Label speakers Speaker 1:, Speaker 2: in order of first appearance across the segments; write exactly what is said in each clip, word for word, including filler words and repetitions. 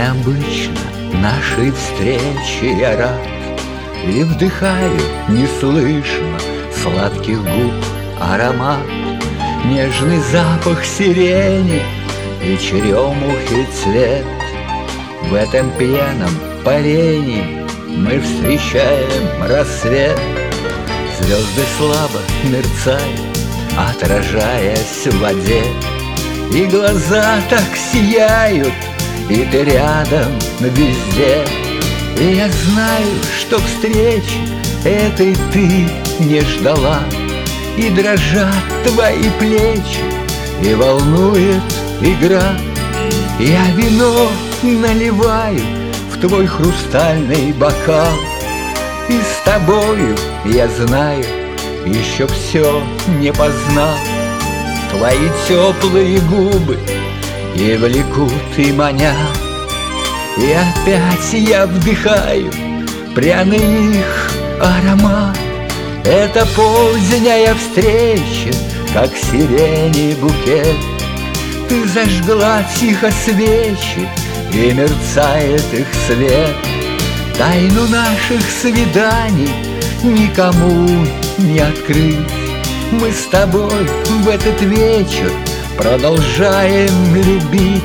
Speaker 1: необычно нашей встрече я рад, и вдыхаю неслышно сладких губ аромат, нежный запах сирени и черемухи цвет. В этом пьяном парении мы встречаем рассвет. Звезды слабо мерцают, отражаясь в воде, и глаза так сияют, и ты рядом везде. И я знаю, что встречи этой ты не ждала, и дрожат твои плечи, и волнует игра. Я вино наливаю в твой хрустальный бокал, и с тобою, я знаю, еще все не познал. Твои теплые губы и влекут, и манят, и опять я вдыхаю пряный их аромат. Это поздняя встреча, как сирени букет. Ты зажгла тихо свечи, и мерцает их свет. Тайну наших свиданий никому не открыть. Мы с тобой в этот вечер продолжаем любить.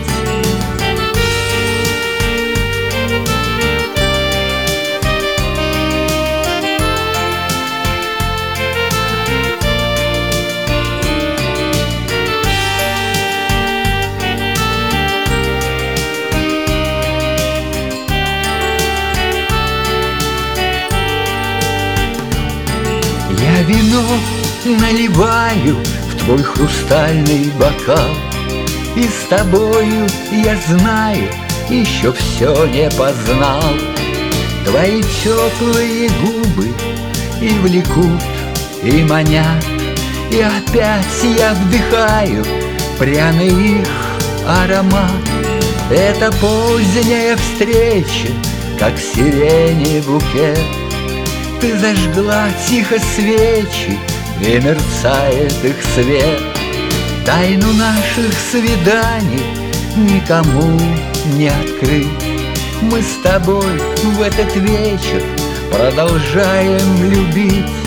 Speaker 1: Я вино наливаю в твой хрустальный бокал, и с тобою, я знаю, еще все не познал. Твои теплые губы и влекут, и манят, и опять я вдыхаю пряный их аромат. Это поздняя встреча, как сирени букет. Ты зажгла тихо свечи, и мерцает их свет. Тайну наших свиданий никому не открыть. Мы с тобой в этот вечер продолжаем любить.